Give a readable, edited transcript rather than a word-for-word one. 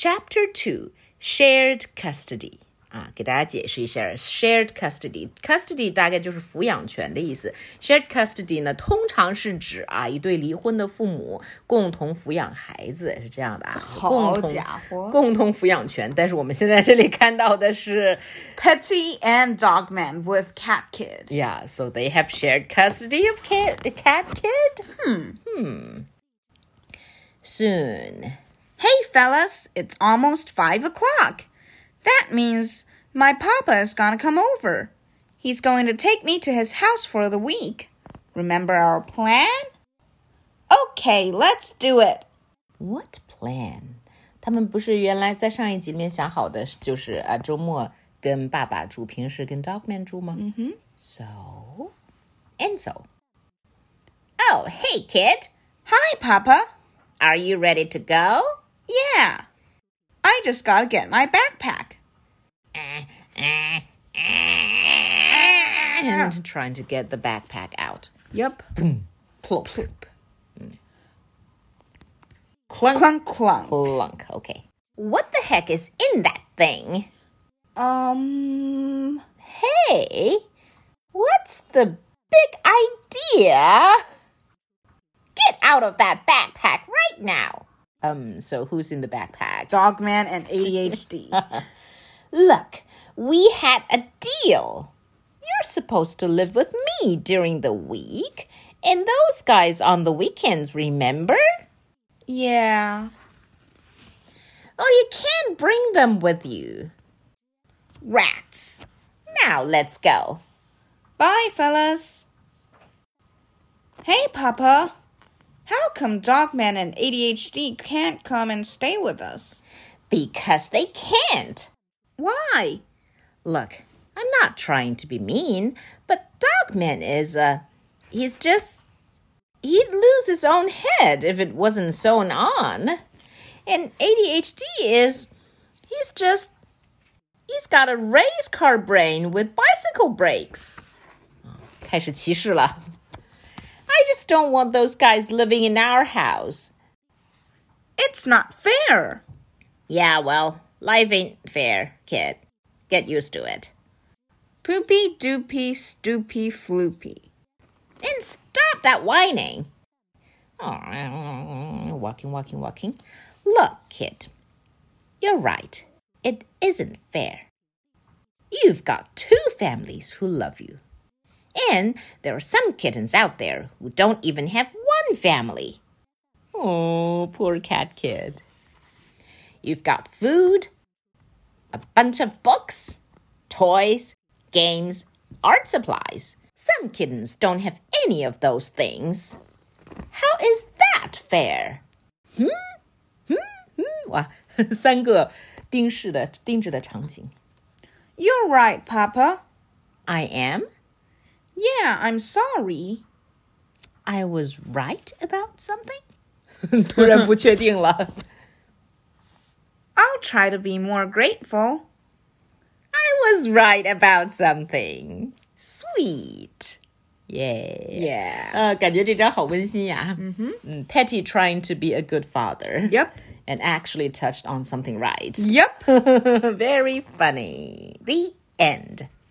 Chapter 2, Shared Custody. 给大家解释一下 shared custody 大概就是抚养权的意思。shared custody 呢，通常是指一对离婚的父母共同抚养孩子，是这样的好家伙， 共同抚养权。但是我们现在这里看到的是 Petty and Dogman with Cat Kid. Yeah, so they have shared custody of the cat kid? Soon. Hey, fellas, it's almost 5 o'clock. That means my papa is gonna come over. He's going to take me to his house for the week. Remember our plan? Okay, let's do it. What plan? 他们不是原来在上一集里面想好的就是周末跟爸爸住，平时跟 Dogman 住吗？So, Enzo. Oh, hey, kid. Hi, Papa. Are you ready to go? Yeah. I just gotta get my backpack. And trying to get the backpack out. Yep. Boom. Plop. Clunk. Clunk, clunk. Clunk. Okay. What the heck is in that thing? Hey, what's the big idea? Get out of that backpack right now. So who's in the backpack? Dogman and ADHD. Look, we had a deal. You're supposed to live with me during the week, and those guys on the weekends, remember? Yeah. Well, you can't bring them with you. Rats. Now let's go. Bye, fellas. Hey, Papa. How come Dogman and ADHD can't come and stay with us? Because they can't. Why? Look, I'm not trying to be mean, but Dogman is, he'd lose his own head if it wasn't sewn on. And ADHD he's got a race car brain with bicycle brakes. 开始歧视了。I just don't want those guys living in our house. It's not fair. Yeah, well, life ain't fair, kid. Get used to it. Poopy, doopy, stoopy, floopy. And stop that whining. Oh, walking. Look, kid. You're right. It isn't fair. You've got 2 families who love you. And there are some kittens out there who don't even have 1 family. Oh, poor cat kid. You've got food, a bunch of books, toys, games, art supplies. Some kittens don't have any of those things. How is that fair? 哇，3个定制的场景。 You're right, Papa. I am? Yeah, I'm sorry. I was right about something? 突然不确定了。 I'll try to be more grateful. I was right about something. Sweet. Yeah. 感觉这张好温馨呀。Petty trying to be a good father. Yep. And actually touched on something right. Yep. Very funny. The end.